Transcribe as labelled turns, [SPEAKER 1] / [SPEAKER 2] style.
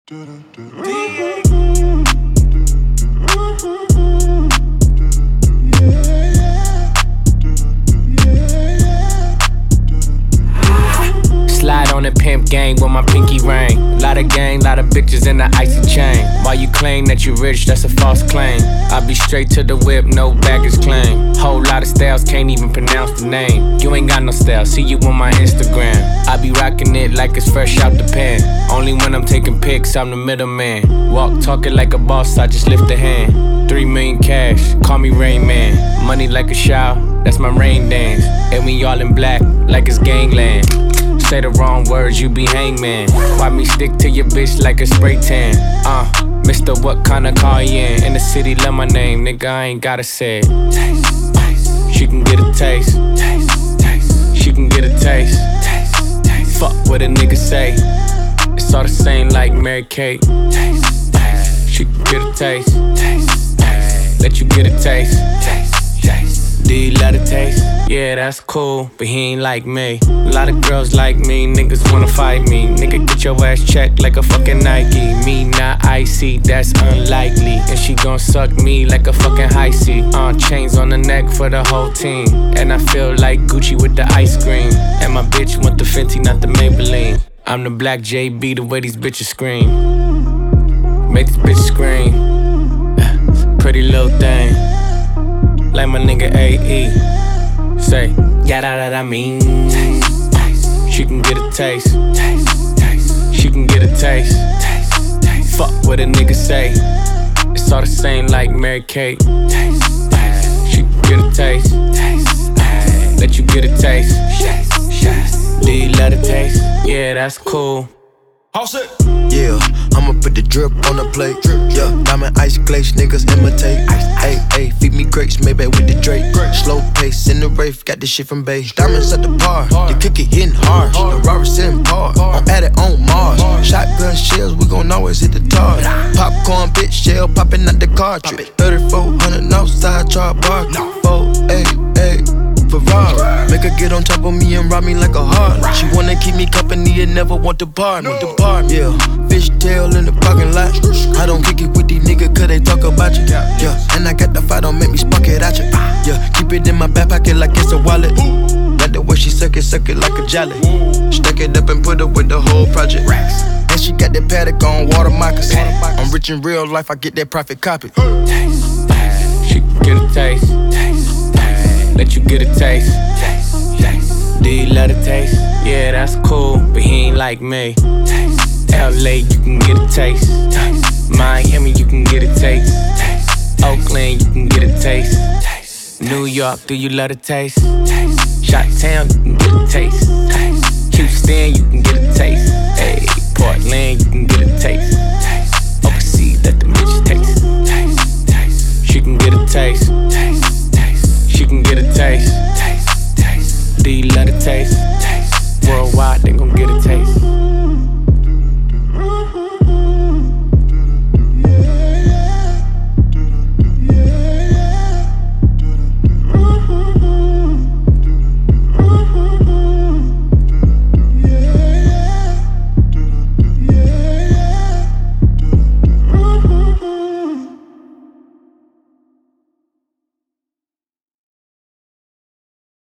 [SPEAKER 1] Slide on the pimp gang with my pinky ring. Lot of gang, lot of bitches in the icy chain. While you claim that you rich, that's a false claim. I be straight to the whip, no baggage claim. Whole lot of styles, can't even pronounce the name. You ain't got no style, see you on my Instagram. I be rocking it like it's fresh out the pan. Only when I'm taking pics, I'm the middleman. Walk talking like a boss, I just lift a hand. 3 million cash, call me Rain Man. Money like a shower, that's my rain dance. And we all in black, like it's gangland. Say the wrong words, you be hangman. Why me stick to your bitch like a spray tan? Mister, what kind of car you in the city, love my name, nigga, I ain't gotta say it. Taste, taste. She can get a taste. Taste, taste. She can get a taste. Taste, taste. Fuck what a nigga say. It's all the same like Mary Kate. Taste, taste. She can get a taste. Taste, taste. Let you get a taste. Taste, taste. Do you love the taste? Yeah, that's cool, but he ain't like me. A lot of girls like me, niggas wanna fight me. Nigga, get your ass checked like a fucking Nike. Me not icy, that's unlikely. And she gon' suck me like a fucking high C. Chains on the neck for the whole team. And I feel like Gucci with the ice cream. And my bitch want the Fenty, not the Maybelline. I'm the black JB, the way these bitches scream. Make this bitch scream. Pretty little thing. Like my nigga AE. Say, yada that I mean. Taste, taste. She can get a taste. Taste, taste. She can get a taste. Taste, taste. Fuck what a nigga say. It's all the same like Mary Kate. Taste, taste. She can get a taste. Taste, taste. Let you get a taste. Do you love the taste? Yeah, that's cool.
[SPEAKER 2] All set. Yeah, I'ma put the drip on the plate. Yeah, diamond ice glaze, niggas imitate. Ayy, ayy, feed me grapes, maybe with the Drake. Slow pace in the rave, got this shit from Bay. Diamonds at the bar, the cookie hitting hard. The Robert sitting hard, I'm at it on Mars. Shotgun shells, we gon' always hit the target. Popcorn, bitch, shell popping out the cartridge. 3400 outside, char bar. 488. Ferrari. Make her get on top of me and rob me like a heart. She wanna keep me company and never want to part me. Yeah, fishtail in the parking lot. I don't kick it with these niggas cause they talk about you. Yeah, and I got the fight, don't make me spark it at you. Yeah, keep it in my back pocket like it's a wallet. Like the way she suck it like a jelly. Stuck it up and put up with the whole project. And she got that paddock on water moccasins. I'm rich in real life, I get that profit copy.
[SPEAKER 1] Taste, taste. She can get a taste. Taste, taste. Let you get a taste. Taste, taste. Do you love the taste? Yeah, that's cool, but he ain't like me. Taste, LA, you can get a taste. Taste. Miami, you can get a taste. Taste. Oakland, you can get a taste. Taste. New York, do you love the taste? Taste. Chi-Town, you can get a taste. Taste. Houston, you can get a taste.